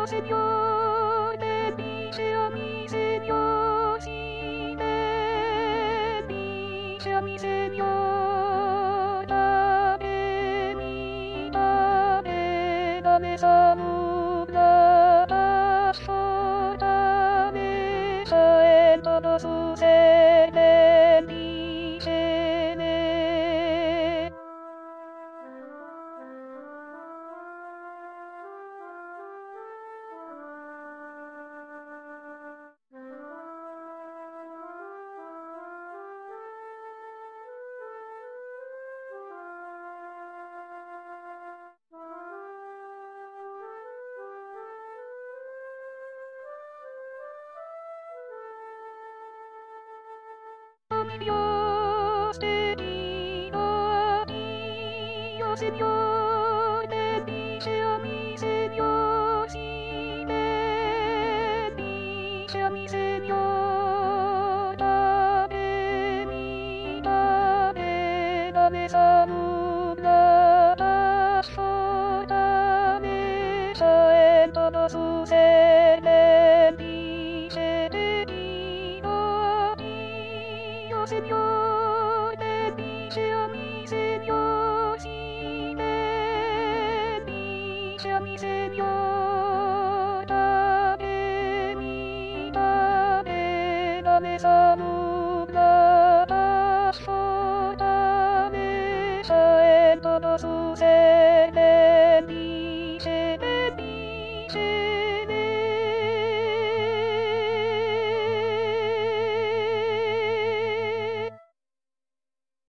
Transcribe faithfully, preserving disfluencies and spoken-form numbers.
Señor, bendice a mi Señor, sí, bendice a mi Señor, dame mi, dame, dame salud, la paz, fortaleza en todo su ser, bendíceme. Oh, mi Dios, te pido a ti, oh Señor, bendice a mi Señor, sí, bendice a mi Señor, dame mi, dame, dame salud, la paz, fortaleza en todo su ser, bendice, te pido a ti, oh Señor, bendice a mi Señor, sí, bendice a mi Señor, dame mi, dame, dame salud.